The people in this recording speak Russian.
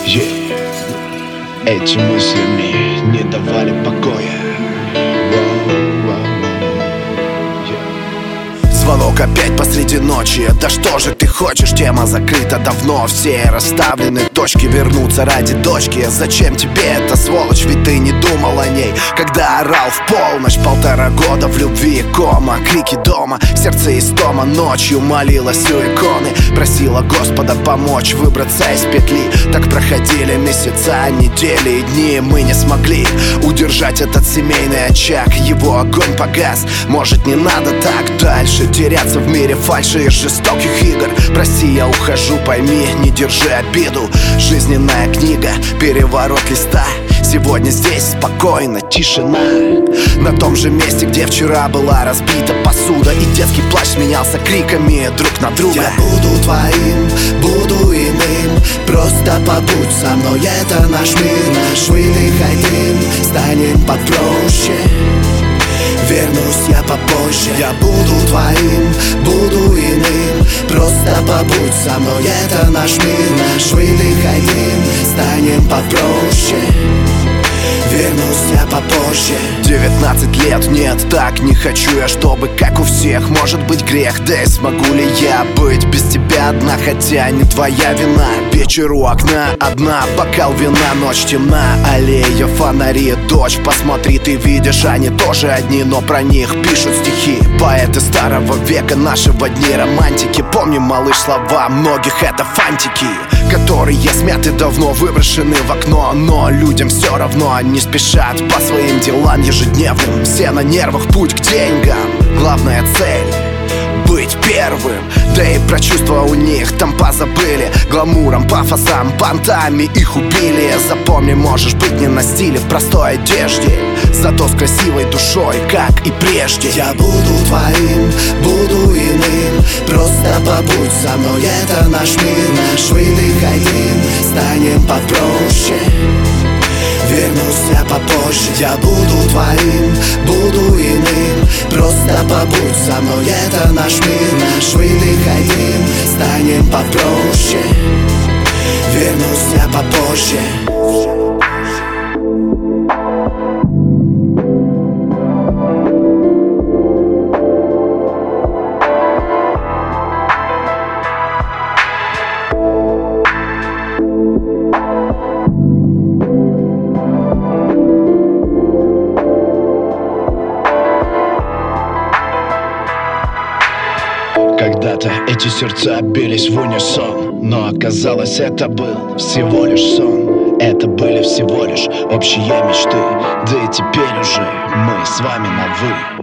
Эти мыслями не давали покоя. Звонок опять посреди ночи. Да что же ты хочешь? Тема закрыта давно. Все расставлены точки. Вернуться ради дочки. Зачем тебе эта сволочь? Ведь ты не думал о ней, когда орал в полночь. 1,5 года в любви кома. Крики дома, сердце истома. Ночью молилась у иконы, просила Господа помочь выбраться из петли. Так проходили месяца, недели и дни. Мы не смогли удержать этот семейный очаг. Его огонь погас. Может, не надо так дальше теряться в мире фальши и жестоких игр. Прости, я ухожу, пойми, не держи обиду. Жизненная книга, переворот листа. Сегодня здесь спокойно, тишина. На том же месте, где вчера была разбита посуда, и детский плач сменялся криками друг на друга. Я буду твоим, буду иным. Просто побудь со мной, это наш мир. Выдыхай дым, станем попроще. Вернусь я попозже. Я буду твоим, буду иным. Просто побудь со мной, это наш мир. Выдыхай дым, станем попроще. Вернусь я попозже. 19 лет, нет, так не хочу я, чтобы как у всех. Может быть грех, да и смогу ли я быть без тебя одна, хотя не твоя вина. Вечер у окна, одна, бокал вина, ночь темна, аллея, фонари, дождь. Посмотри, ты видишь, они тоже одни, но про них пишут стихи. Поэты старого века, нашего дни романтики. Помни, малыш, слова многих это фантики, которые смяты давно, выброшены в окно. Но людям все равно, они спешат по своим делам ежедневным. Все на нервах, путь к деньгам. Главная цель — быть первым. Да и про чувства у них там позабыли. Гламуром, пафосом, понтами их убили. Запомни, можешь быть не на стиле, в простой одежде, зато с красивой душой, как и прежде. Я буду твоим, буду иным. Просто побудь со мной, это наш мир. Выдыхай дым, станем попроще. Вернусь я попозже. Я буду твоим, буду иным. Просто побудь со мной, это наш мир. Выдыхай дым, станем попроще. Вернусь я попозже. Когда-то эти сердца бились в унисон, но оказалось, это был всего лишь сон. Это были всего лишь общие мечты. Да и теперь уже мы с вами на «вы».